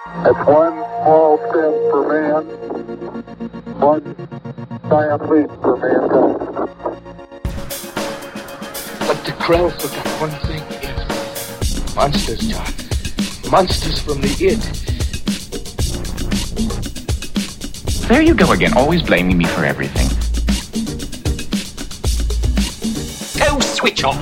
It's one small step for man, one giant leap for mankind. But the Krell forgot one thing, Eve. Monsters, John. Monsters from the id. There you go again, always blaming me for everything. Go switch off.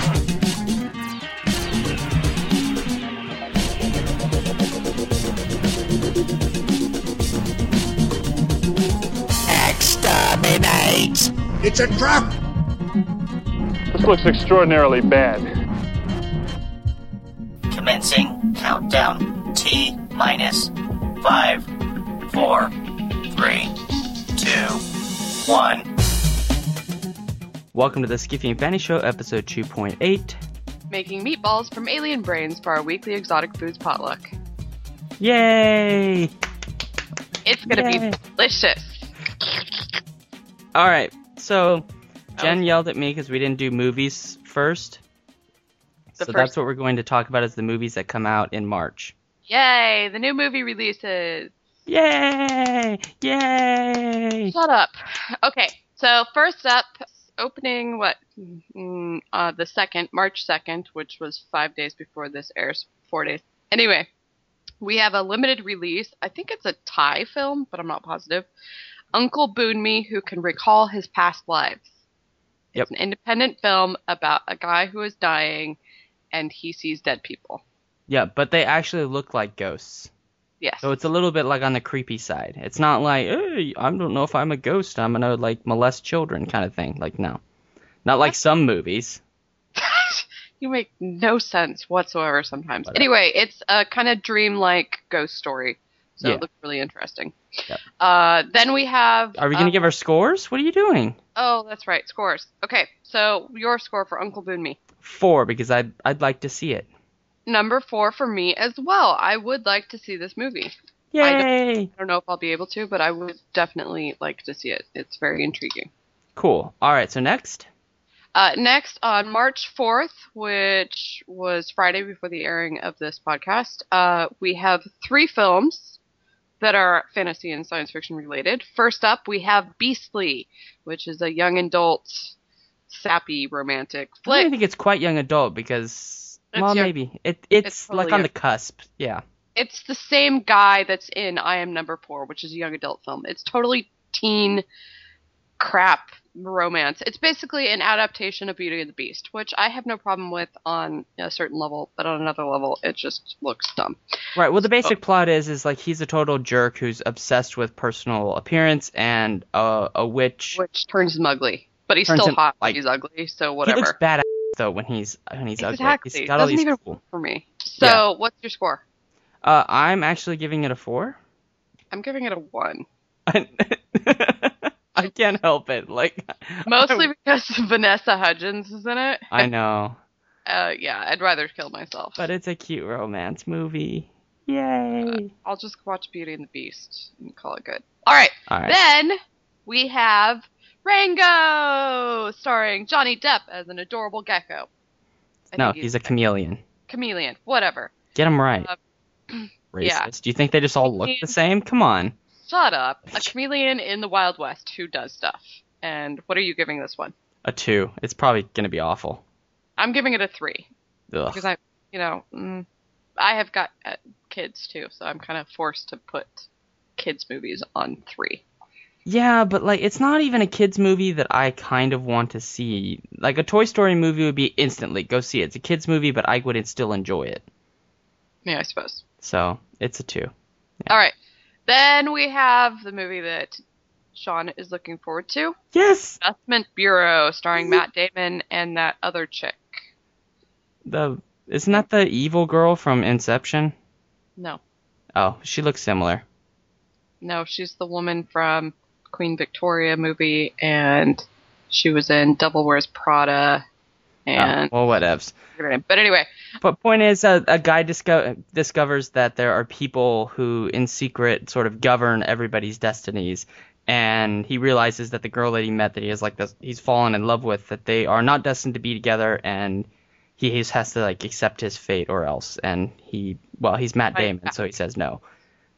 Exterminate! It's a trap! This looks extraordinarily bad. Commencing countdown. T minus 5, 4, 3, 2, 1. Welcome to the Skiffy and Fanny Show, episode 2.8. Making meatballs from alien brains for our weekly exotic foods potluck. Yay! It's gonna be delicious. Alright, so Jen yelled at me because we didn't do movies first. That's what we're going to talk about is the movies that come out in March. Yay! The new movie releases. Yay! Yay! Shut up. Okay, so first up, opening the 2nd, March 2nd, which was 5 days before this airs, 4 days. Anyway, we have a limited release. I think it's a Thai film, but I'm not positive. Uncle Boonmee, Who Can Recall His Past Lives. It's an independent film about a guy who is dying and he sees dead people. Yeah, but they actually look like ghosts. Yes. So it's a little bit like on the creepy side. It's not like, hey, I don't know if I'm a ghost, I'm gonna like molest children kind of thing. Like, no. Not like some movies. You make no sense whatsoever sometimes. Whatever. Anyway, it's a kind of dream-like ghost story. So Yeah. it looks really interesting. Yep. Then we have... Are we gonna give our scores? What are you doing? Oh, that's right, scores. Okay, so your score for Uncle Boonmee. 4, because I'd like to see it. Number 4 for me as well. I would like to see this movie. Yay! I don't know if I'll be able to, but I would definitely like to see it. It's very intriguing. Cool. Alright, so next? Next, on March 4th, which was Friday before the airing of this podcast, we have 3 films that are fantasy and science fiction related. First up, we have Beastly, which is a young adult, sappy, romantic flick. I don't think it's quite young adult because, maybe. It's totally like on the cusp, yeah. It's the same guy that's in I Am Number 4, which is a young adult film. It's totally teen crap romance. It's basically an adaptation of Beauty and the Beast, which I have no problem with on a certain level, but on another level, it just looks dumb. Right, well, the basic plot is like he's a total jerk who's obsessed with personal appearance and a witch. Which turns him ugly. But he's still hot when he's ugly, so whatever. He looks badass, though, when he's ugly. Exactly. He's got all Doesn't these even cool... work for me. So, what's your score? I'm actually giving it a 4. I'm giving it a 1. I can't help it. Like, mostly because Vanessa Hudgens is in it. I know. Yeah, I'd rather kill myself. But it's a cute romance movie. Yay! I'll just watch Beauty and the Beast and call it good. All right. Then we have Rango, starring Johnny Depp as an adorable gecko. No, he's a chameleon. Chameleon, whatever. Get him right. Racist. Yeah. Do you think they just all look the same? Come on. Shut up. A chameleon in the Wild West who does stuff. And what are you giving this one? A 2. It's probably going to be awful. I'm giving it a 3. Ugh. Because I have got kids too, so I'm kind of forced to put kids movies on 3. Yeah, but like it's not even a kids movie that I kind of want to see. Like a Toy Story movie would be instantly go see it. It's a kids movie, but I would still enjoy it. Yeah, I suppose. So it's a 2. Yeah. All right. Then we have the movie that Sean is looking forward to. Yes! Investment Bureau, starring Matt Damon and that other chick. Isn't that the evil girl from Inception? No. Oh, she looks similar. No, she's the woman from Queen Victoria movie, and she was in Devil Wears Prada. And well, whatevs. But anyway. But point is, a guy discovers that there are people who, in secret, sort of govern everybody's destinies. And he realizes that the girl that he met, that he has he's fallen in love with, that they are not destined to be together, and he has to accept his fate or else. And he's Matt Damon, so he says no.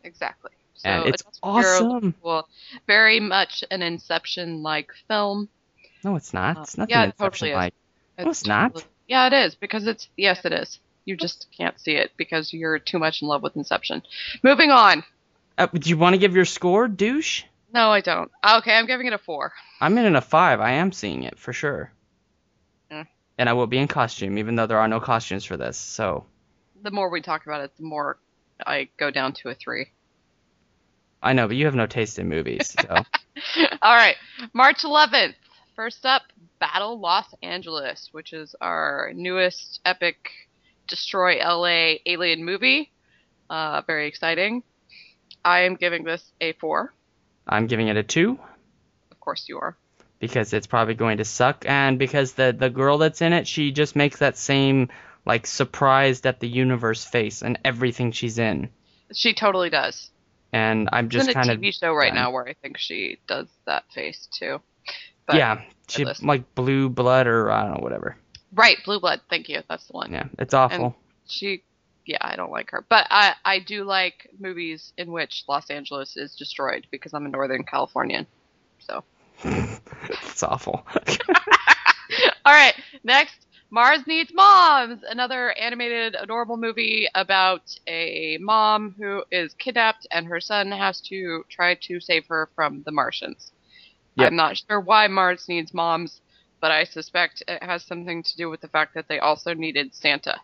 exactly. So And it's Adult Superhero awesome. Well, very much an Inception-like film. No, it's not. It's nothing yeah, it Inception totally is. like. No, it's not. Yeah, it is, because yes, it is. You just can't see it because you're too much in love with Inception. Moving on. Do you want to give your score, douche? No, I don't. Okay, I'm giving it a 4. I'm in a 5. I am seeing it for sure. Mm. And I will be in costume, even though there are no costumes for this. So The more we talk about it, the more I go down to a 3. I know, but you have no taste in movies. So All right, March 11th. First up, Battle Los Angeles, which is our newest epic Destroy LA alien movie. Very exciting. I am giving this a 4. I'm giving it a 2 Of course you are. because it's probably going to suck, and because the girl that's in it, she just makes that same like surprised at the universe face in everything she's in. She totally does. And I'm just She's in kind a of TV show right done. now where I think she does that face too. But Yeah, she listen. like Blue Blood or I don't know, whatever. Right, Blue Blood. Thank you. That's the one. Yeah, it's awful. Yeah, I don't like her. But I do like movies in which Los Angeles is destroyed because I'm a Northern Californian. So. It's awful. All right, next, Mars Needs Moms, another animated, adorable movie about a mom who is kidnapped and her son has to try to save her from the Martians. Yep. I'm not sure why Mars needs moms, but I suspect it has something to do with the fact that they also needed Santa.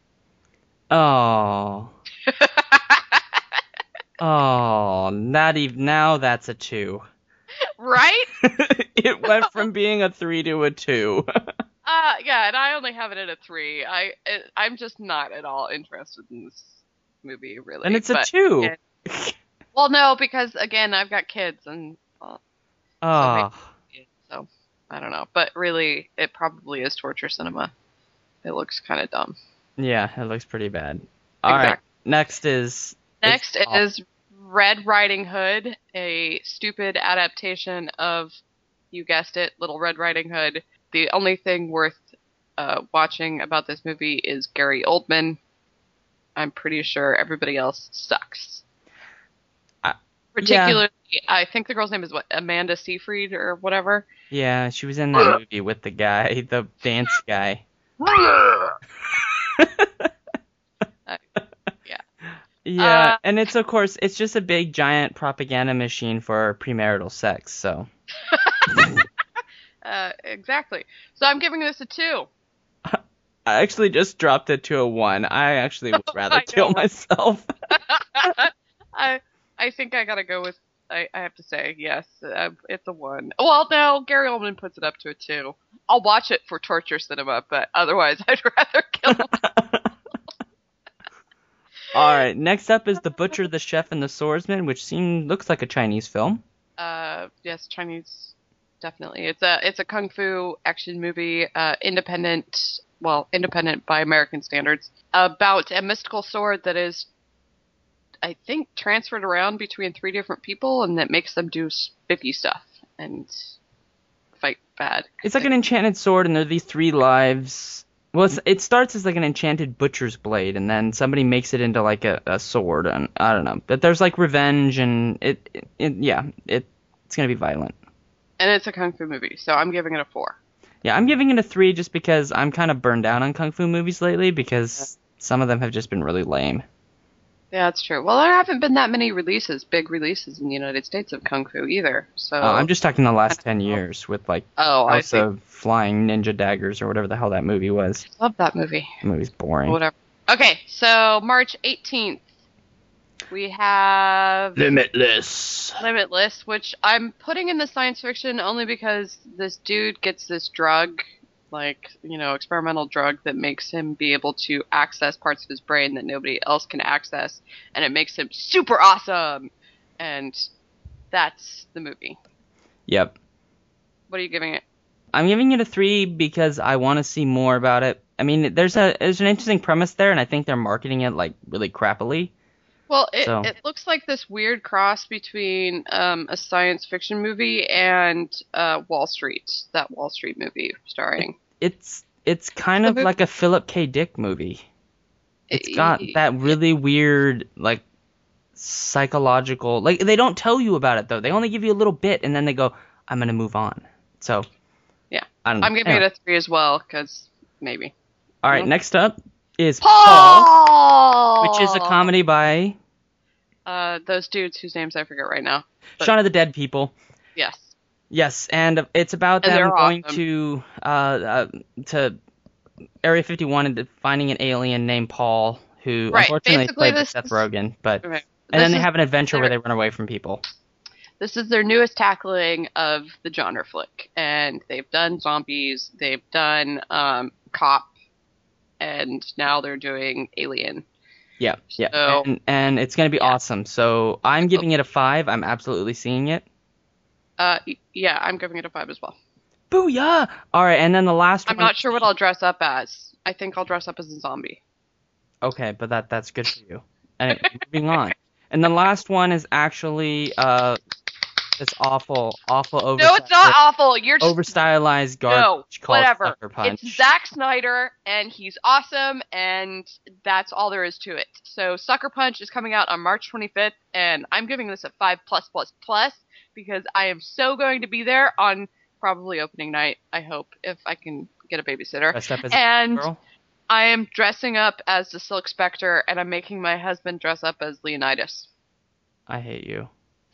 Oh. Oh, not even now. That's a 2. Right? It went from being a 3 to a 2. Yeah, and I only have it at a 3. I'm just not at all interested in this movie, really. And it's a but- 2. Well, no, because again, I've got kids, and Oh. so I don't know. But really, it probably is torture cinema. It looks kind of dumb. Yeah, it looks pretty bad. All right. Exactly. Next is Red Riding Hood, a stupid adaptation of, you guessed it, Little Red Riding Hood. The only thing worth watching about this movie is Gary Oldman. I'm pretty sure everybody else sucks. Particularly, I think the girl's name is Amanda Seyfried or whatever. Yeah, she was in that movie with the guy, the dance guy. Yeah, and it's of course it's just a big giant propaganda machine for premarital sex. So Exactly. So I'm giving this a 2. I actually just dropped it to a 1. I actually would rather I kill know. myself. I think I gotta go with. I have to say yes. It's a 1. Well, no, Gary Oldman puts it up to a 2. I'll watch it for torture cinema, but otherwise, I'd rather kill myself. All right, next up is The Butcher, the Chef, and the Swordsman, which looks like a Chinese film. Yes, Chinese, definitely. It's a kung fu action movie, independent by American standards, about a mystical sword that is, I think, transferred around between 3 different people, and that makes them do spiffy stuff and fight bad. It's like an enchanted sword, and there are these 3 lives. Well, it starts as like an enchanted butcher's blade, and then somebody makes it into like a sword, and I don't know. But there's like revenge, and it's gonna be violent. And it's a kung fu movie, so I'm giving it a 4. Yeah, I'm giving it a 3 just because I'm kind of burned out on kung fu movies lately because some of them have just been really lame. Yeah, that's true. Well, there haven't been that many big releases in the United States of kung fu either. So I'm just talking the last 10 years with like I House see. of Flying Ninja Daggers or whatever the hell that movie was. Love that movie. The movie's boring. Whatever. Okay, so March 18th, we have Limitless. Limitless, which I'm putting in the science fiction only because this dude gets this drug, experimental drug that makes him be able to access parts of his brain that nobody else can access, and it makes him super awesome. And that's the movie. Yep. What are you giving it? I'm giving it a 3 because I want to see more about it. I mean, there's an interesting premise there, and I think they're marketing it like really crappily. Well, it looks like this weird cross between a science fiction movie and Wall Street, that Wall Street movie starring. It's kind of like a Philip K. Dick movie. It's got that really weird, like, psychological. Like, they don't tell you about it though. They only give you a little bit, and then they go, "I'm gonna move on." So Yeah. I don't know. I'm giving it a 3 as well, because maybe. All right, next up is Paul! which is a comedy by Those dudes whose names I forget right now. But Shaun of the Dead people. yes. Yes, and it's about And them they're going awesome. to Area 51 and finding an alien named Paul, who Right, unfortunately basically played by this Seth is- Rogen. But Okay. and then This they is have an adventure where their- they run away from people. This is their newest tackling of the genre flick, and they've done zombies, they've done cop, and now they're doing alien. Yeah, yeah, So- and it's gonna be awesome. So I'm giving it a 5. I'm absolutely seeing it. Yeah, I'm giving it a 5 as well. Booyah! All right, and then the last I'm one. not sure what I'll dress up as. I think I'll dress up as a zombie. Okay, but that's good for you. Anyway, moving on. And the last one is actually this awful over. No, it's not awful. You're just over stylized garbage called whatever. Sucker Punch. It's Zack Snyder, and he's awesome, and that's all there is to it. So Sucker Punch is coming out on March 25th, and I'm giving this a 5+++ because I am so going to be there on probably opening night, I hope, if I can get a babysitter. Dressed up as And a girl. I am dressing up as the Silk Spectre, and I'm making my husband dress up as Leonidas. I hate you.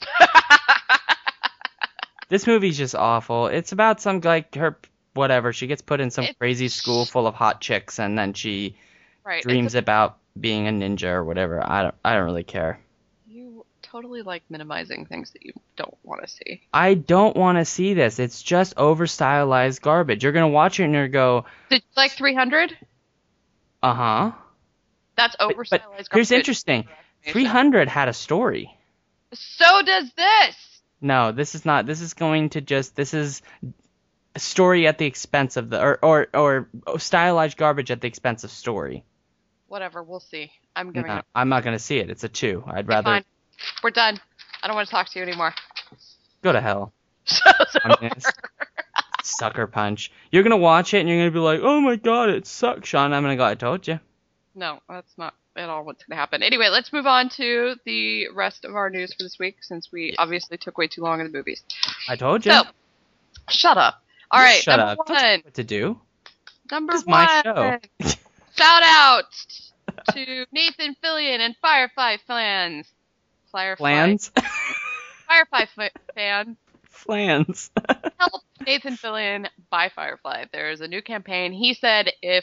This movie's just awful. It's about some like her whatever. She gets put in some crazy school full of hot chicks, and then she Right. dreams about being a ninja or whatever. I don't really care. You totally like minimizing things that you don't want to see. I don't want to see this. It's just over stylized garbage. You're gonna watch it and you're gonna go, Did you like 300? uh huh. That's over But stylized. here's garbage. interesting. 300 had a story. So does this. No, this is not. This is going to just. This is a story at the expense of the or stylized garbage at the expense of story. Whatever, we'll see. I'm giving No, it. I'm not gonna see it. It's a 2. I'd rather Fine. We're done. I don't want to talk to you anymore. go to hell. Show's over. Communist. Sucker Punch. You're gonna watch it and you're gonna be like, oh my god, it sucks, Sean. I'm gonna go, I told you. No, that's not at all what's going to happen. Anyway, let's move on to the rest of our news for this week, since we obviously took way too long in the movies. I told you. So, shut up. All right, Shut number up. Don't tell me one. what to do. Number This is one. my show. Shout out to Nathan Fillion and Firefly fans. Plans. Firefly fans. Plans. Help Nathan Fillion buy Firefly. There's a new campaign. He said if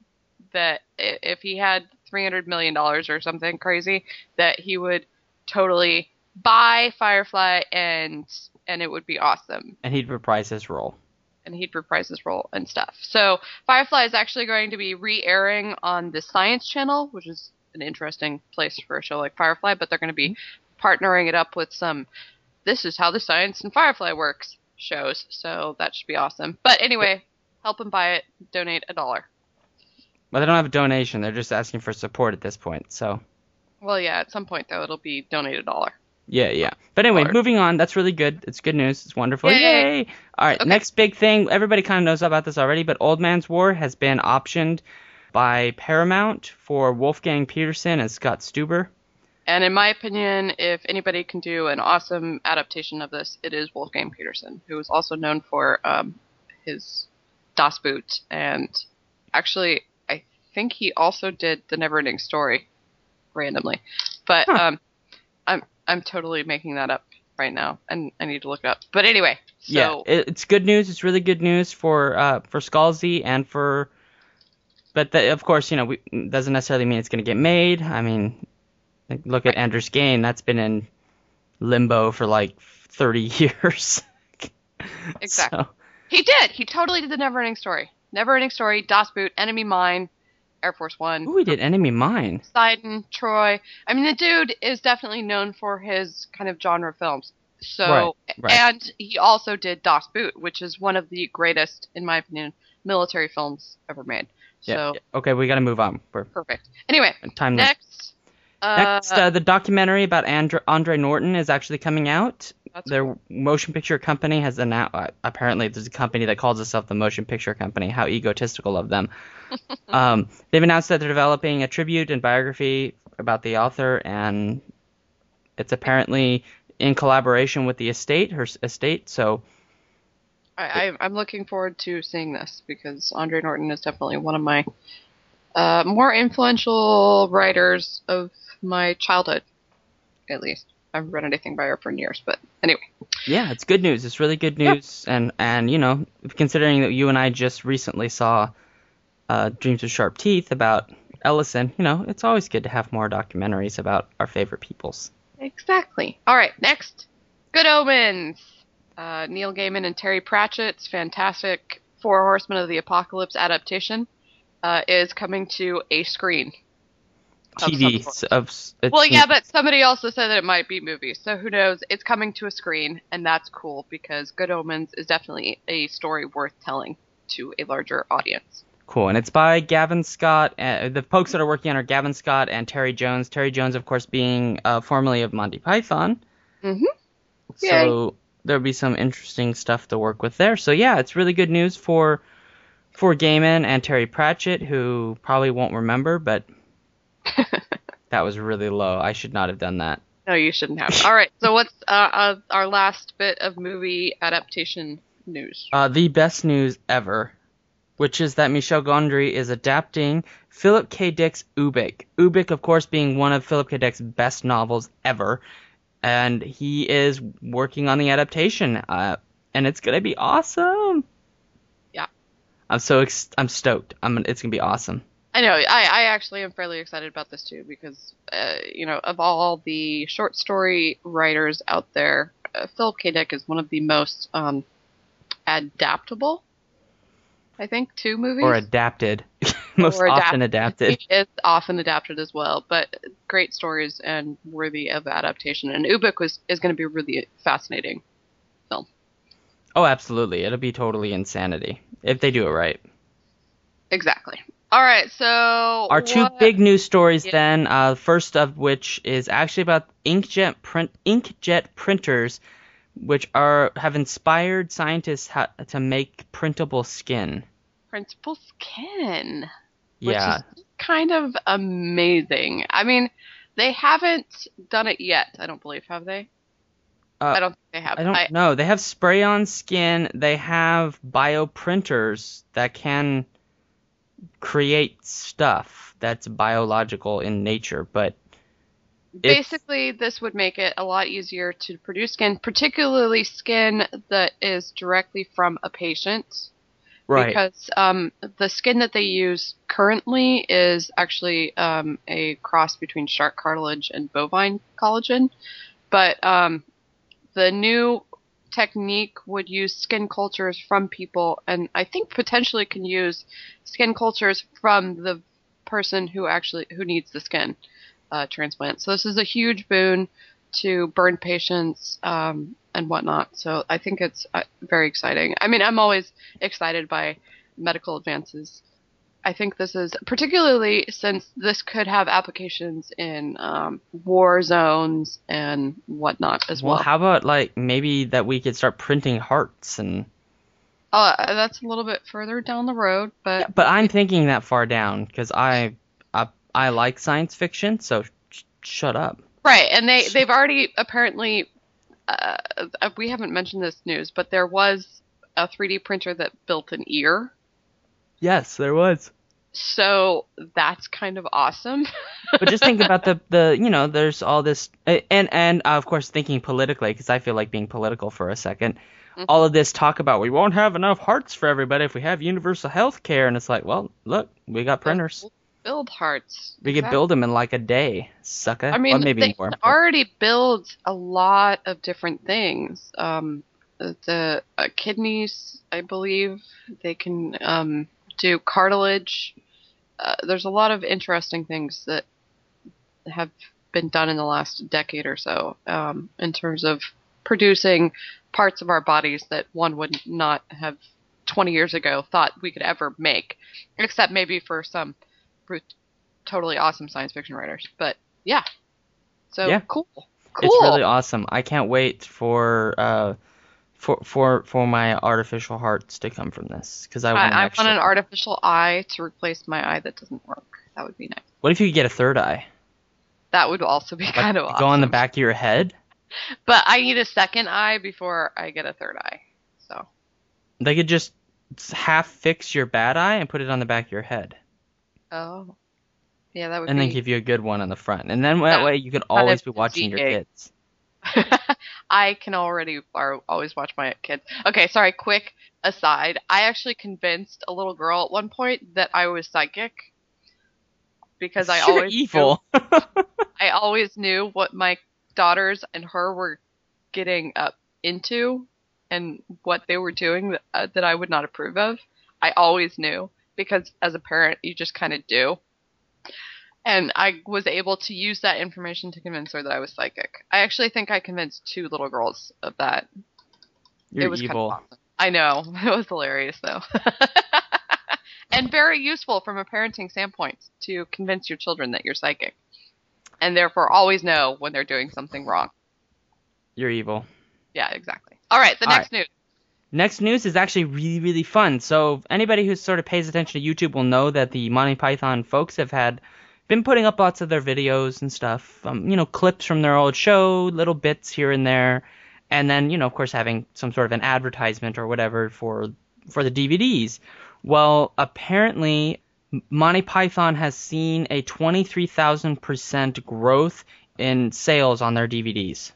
he had $300 million or something crazy, that he would totally buy Firefly and it would be awesome. And he'd reprise his role. And he'd reprise his role and stuff. So Firefly is actually going to be re-airing on the Science Channel, which is an interesting place for a show like Firefly, but they're going to be partnering it up with some This Is How the Science and Firefly Works shows. So that should be awesome. But anyway, help him buy it. Donate $1. But they don't have a donation. They're just asking for support at this point. So, Well, yeah, at some point, though, it'll be donate $1. yeah. But anyway, Lord. moving on. That's really good. It's good news. It's wonderful. Yay! Yay! All right, Okay. next big thing. Everybody kind of knows about this already, but Old Man's War has been optioned by Paramount for Wolfgang Peterson and Scott Stuber. And in my opinion, if anybody can do an awesome adaptation of this, it is Wolfgang Peterson, who is also known for his Das Boot. And actually, I think he also did The Neverending Story, randomly. But I'm totally making that up right now, and I need to look it up. But anyway, so Yeah, it's good news. It's really good news for Scalzi and for. But of course, doesn't necessarily mean it's going to get made. I mean, look at Ender's Game. That's been in limbo for like 30 years. Exactly. So, He did. He totally did The Neverending Story. Neverending Story, Das Boot, Enemy Mine, Air Force One. ooh, we did Enemy Mine. Poseidon, Troy. I mean, the dude is definitely known for his kind of genre films. So, Right. And he also did Das Boot, which is one of the greatest, in my opinion, military films ever made. Yeah. So, yeah. Okay, we got to move on. We're perfect. Anyway, time next. the documentary about Andre Norton is actually coming out. That's Their motion picture company has announced. Apparently, there's a company that calls itself the Motion Picture Company. How egotistical of them! They've announced that they're developing a tribute and biography about the author, and It's apparently in collaboration with the estate, her estate. So I'm looking forward to seeing this because Andre Norton is definitely one of my more influential writers of my childhood, at least. I haven't read anything by her for years, but anyway. yeah, it's good news. It's really good news. Yeah. And you know, considering that you and I just recently saw Dreams with Sharp Teeth about Ellison, you know, it's always good to have more documentaries about our favorite peoples. Exactly. All right, next. Good Omens. Neil Gaiman and Terry Pratchett's fantastic Four Horsemen of the Apocalypse adaptation is coming to a screen. TV. Well, yeah, but somebody also said that it might be movies, so who knows? It's coming to a screen, and that's cool because Good Omens is definitely a story worth telling to a larger audience. Cool, and it's by Gavin Scott. The folks that are working on are Gavin Scott and Terry Jones. Terry Jones, of course, being formerly of Monty Python. Mm-hmm. So there'll be some interesting stuff to work with there. So yeah, it's really good news for Gaiman and Terry Pratchett, who probably won't remember, but that was really low. I should not have done that. No, you shouldn't have. All right, so what's our last bit of movie adaptation news? The best news ever, which is that Michel Gondry is adapting Philip K. Dick's Ubik. Ubik, of course, being one of Philip K. Dick's best novels ever. And he is working on the adaptation, and it's going to be awesome. Yeah. I'm stoked. It's going to be awesome. I know. I actually am fairly excited about this too because, you know, of all the short story writers out there, Philip K. Dick is one of the most adaptable, I think, to movies. Or adapted. Most often adapted. He is often adapted as well, but great stories and worthy of adaptation. And Ubik is going to be a really fascinating film. Oh, absolutely. It'll be totally insanity if they do it right. Exactly. All right, so our two big news stories then, first of which is actually about inkjet printers, which have inspired scientists to make printable skin. Printable skin? Yeah. Which is kind of amazing. I mean, they haven't done it yet, I don't believe, have they? I don't think they have. I don't know. They have spray-on skin. They have bioprinters that can create stuff that's biological in nature, but basically this would make it a lot easier to produce skin, particularly skin that is directly from a patient. Right. Because the skin that they use currently is actually a cross between shark cartilage and bovine collagen, but the new technique would use skin cultures from people, and I think potentially can use skin cultures from the person who needs the skin transplant. So this is a huge boon to burn patients and whatnot. So I think it's very exciting. I mean, I'm always excited by medical advances. I think this is particularly since this could have applications in war zones and whatnot as well. Well, how about like maybe that we could start printing hearts and. That's a little bit further down the road, but. Yeah, but I'm thinking that far down because I like science fiction, so shut up. Right, and they've already apparently. We haven't mentioned this news, but there was a 3D printer that built an ear. Yes, there was. So that's kind of awesome. But just think about the you know, there's all this, and of course thinking politically, because I feel like being political for a second, all of this talk about we won't have enough hearts for everybody if we have universal health care, and it's like, well, look, we got printers. We'll build hearts. We could build them in like a day, sucker. I mean, maybe they more. already build a lot of different things. The kidneys, I believe, they can do cartilage. There's a lot of interesting things that have been done in the last decade or so in terms of producing parts of our bodies that one would not have 20 years ago thought we could ever make, except maybe for some totally awesome science fiction writers. But yeah, so yeah. Cool. It's really awesome. I can't wait for my artificial hearts to come from this because I want an artificial eye to replace my eye that doesn't work. That would be nice. What if you could get a third eye? That would also be kind of awesome. Go on the back of your head? But I need a second eye before I get a third eye. So They could just half fix your bad eye and put it on the back of your head. Oh. Yeah, that would And be... then give you a good one on the front. And then that way you could always be watching your kids. I can always watch my kids. Okay, sorry, quick aside. I actually convinced a little girl at one point that I was psychic. Because I You're always evil. I always knew what my daughters and her were getting up into and what they were doing that I would not approve of. I always knew because as a parent, you just kind of do. And I was able to use that information to convince her that I was psychic. I actually think I convinced 2 little girls of that. You're It was evil. kind of awesome. I know. It was hilarious, though. And very useful from a parenting standpoint to convince your children that you're psychic. And therefore always know when they're doing something wrong. You're evil. Yeah, exactly. All right, next news. Next news is actually really, really fun. So anybody who sort of pays attention to YouTube will know that the Monty Python folks have been putting up lots of their videos and stuff, clips from their old show, little bits here and there, and then, of course, having some sort of an advertisement or whatever for the DVDs. Well, apparently, Monty Python has seen a 23,000% growth in sales on their DVDs.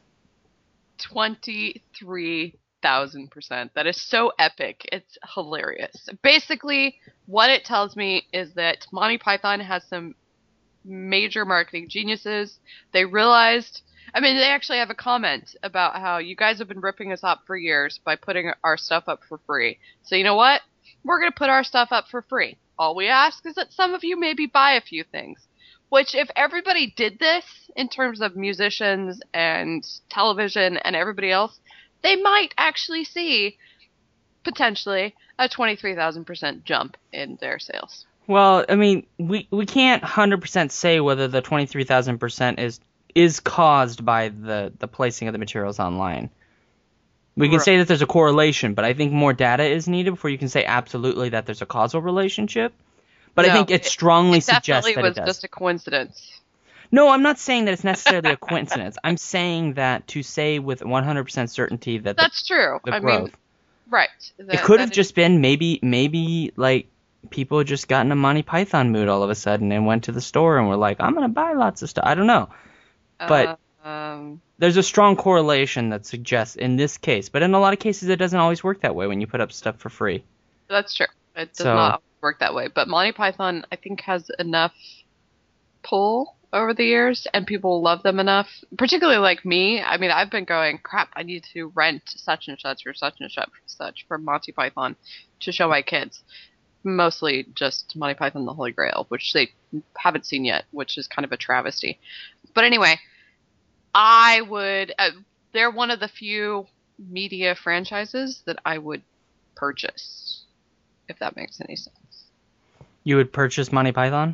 23,000%. That is so epic. It's hilarious. Basically, what it tells me is that Monty Python has some major marketing geniuses. They realized, they actually have a comment about how you guys have been ripping us off for years by putting our stuff up for free. So you know what? We're going to put our stuff up for free. All we ask is that some of you maybe buy a few things. Which, if everybody did this in terms of musicians and television and everybody else, they might actually see, potentially, a 23,000% jump in their sales. Well, we can't 100% say whether the 23,000% is caused by the placing of the materials online. We can say that there's a correlation, but I think more data is needed before you can say absolutely that there's a causal relationship. But I think it strongly suggests that it does. It was just a coincidence. No, I'm not saying that it's necessarily a coincidence. I'm saying that to say with 100% certainty that that's true. The growth. Right. It could have just been maybe like people just got in a Monty Python mood all of a sudden and went to the store and were like, I'm going to buy lots of stuff. I don't know. But there's a strong correlation that suggests in this case. But in a lot of cases, it doesn't always work that way when you put up stuff for free. That's true. It does not work that way. But Monty Python, I think, has enough pull over the years, and people love them enough, particularly like me. I've been going, crap, I need to rent such and such or such and such from Monty Python to show my kids. Mostly just Monty Python and the Holy Grail, which they haven't seen yet, which is kind of a travesty. But anyway, I would... they're one of the few media franchises that I would purchase, if that makes any sense. You would purchase Monty Python?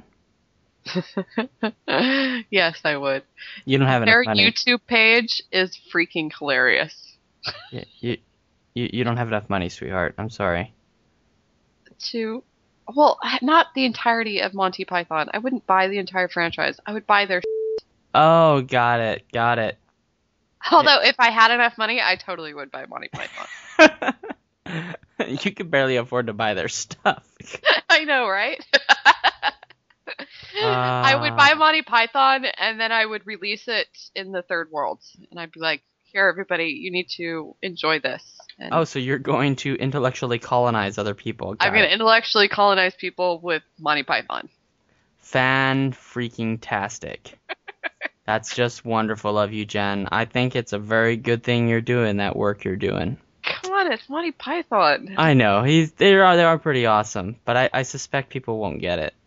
Yes, I would. You don't have enough money. Their YouTube page is freaking hilarious. You don't have enough money, sweetheart. I'm sorry. Well, not the entirety of Monty Python. I wouldn't buy the entire franchise. I would buy their Oh, got it. Although, if I had enough money, I totally would buy Monty Python. You could barely afford to buy their stuff. I know, right? I would buy Monty Python, and then I would release it in the third world. And I'd be like, here, everybody, you need to enjoy this. And so you're going to intellectually colonize other people. I'm going to intellectually colonize people with Monty Python. Fan-freaking-tastic. That's just wonderful of you, Jen. I think it's a very good thing you're doing that work you're doing. Come on, it's Monty Python. I know. They are pretty awesome, but I suspect people won't get it.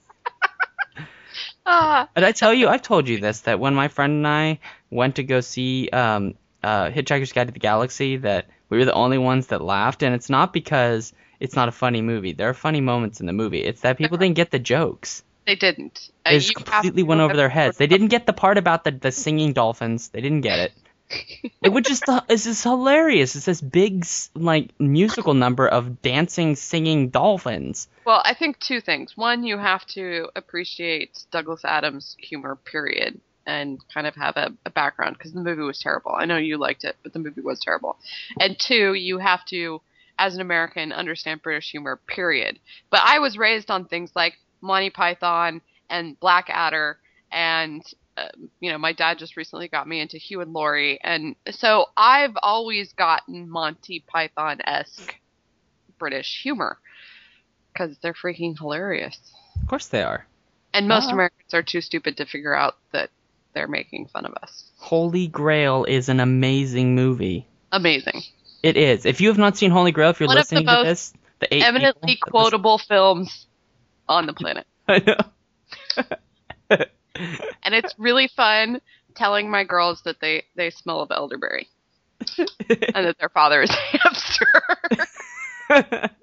Did I tell you? I've told you this, that when my friend and I went to go see Hitchhiker's Guide to the Galaxy, that we were the only ones that laughed, and it's not because it's not a funny movie. There are funny moments in the movie. It's that people didn't get the jokes. They didn't. They just completely went over their heads. They didn't get the part about the singing dolphins. They didn't get it. It's just hilarious. It's this big, musical number of dancing, singing dolphins. Well, I think two things. One, you have to appreciate Douglas Adams' humor, period. and kind of have a background, because the movie was terrible. I know you liked it, but the movie was terrible. And 2, you have to, as an American, understand British humor, period. But I was raised on things like Monty Python and Blackadder, and my dad just recently got me into Hugh and Laurie, and so I've always gotten Monty Python-esque British humor because they're freaking hilarious. Of course they are. And most Americans are too stupid to figure out that they're making fun of us. Holy Grail is an amazing movie. Amazing. It is. If you have not seen Holy Grail, if you're listening to this, the 8 eminently quotable films on the planet. I know. And it's really fun telling my girls that they smell of elderberry. And that their father is a hamster.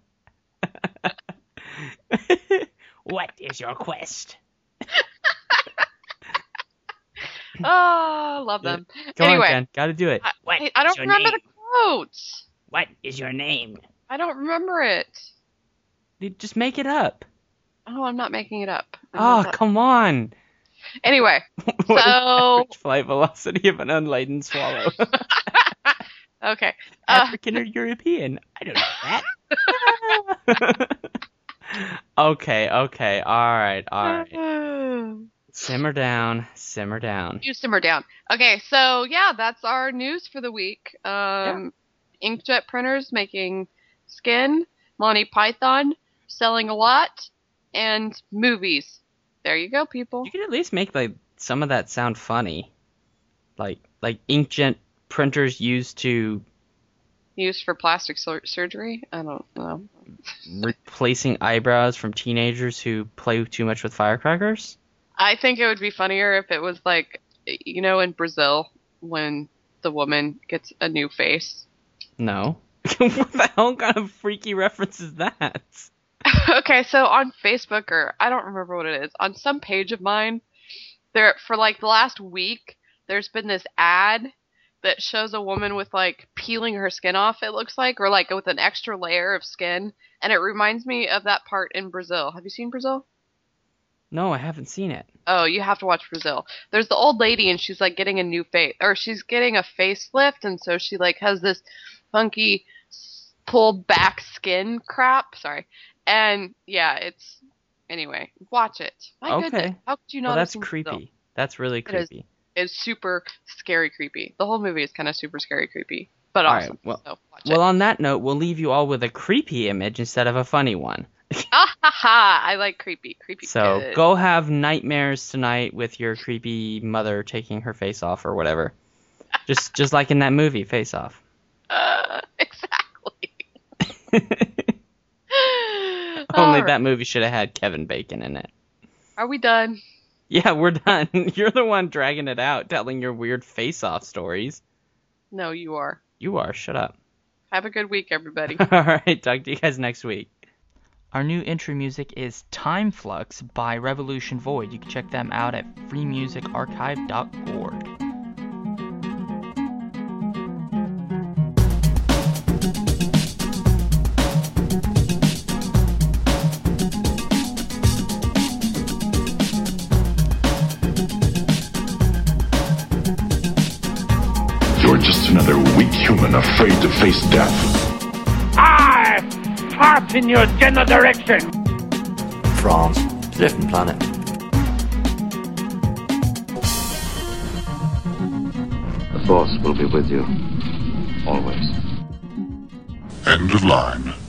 What is your quest? Oh, love them. Go anyway, on, Jen. Gotta do it. I don't remember the quotes. What is your name? I don't remember it. Just make it up. Oh, I'm not making it up. Oh, come on. Anyway, What is so... average flight velocity of an unladen swallow? Okay. African or European? I don't know that. Okay. All right. Simmer down. You simmer down. Okay, so yeah, that's our news for the week. Inkjet printers making skin, Monty Python selling a lot, and movies. There you go, people. You could at least make some of that sound funny. Like inkjet printers used for plastic surgery? I don't know. Replacing eyebrows from teenagers who play too much with firecrackers? I think it would be funnier if it was like, in Brazil, when the woman gets a new face. No. What the hell kind of freaky reference is that? Okay, so on Facebook, or I don't remember what it is, on some page of mine, for like the last week, there's been this ad that shows a woman with like peeling her skin off, it looks like, or like with an extra layer of skin, and it reminds me of that part in Brazil. Have you seen Brazil? No, I haven't seen it. Oh, you have to watch Brazil. There's the old lady, and she's like getting a new face, or she's getting a facelift, and so she like has this funky pulled back skin crap. Sorry. And yeah, anyway, watch it. My goodness, how could you not? Well, that's have seen creepy. Brazil? That's really creepy. It's super scary creepy. The whole movie is kind of super scary creepy, but awesome. All right, so watch it. On that note, we'll leave you all with a creepy image instead of a funny one. I like creepy. So good. Go have nightmares tonight with your creepy mother taking her face off or whatever. just like in that movie, Face Off. Exactly. Only that movie should have had Kevin Bacon in it. Are we done? Yeah, we're done. You're the one dragging it out, telling your weird face-off stories. No, you are. You are. Shut up. Have a good week, everybody. All right, talk to you guys next week. Our new intro music is Time Flux by Revolution Void. You can check them out at freemusicarchive.org. You're just another weak human afraid to face death. I fart in your general direction. France, it's a different planet. The Force will be with you, always. End of line.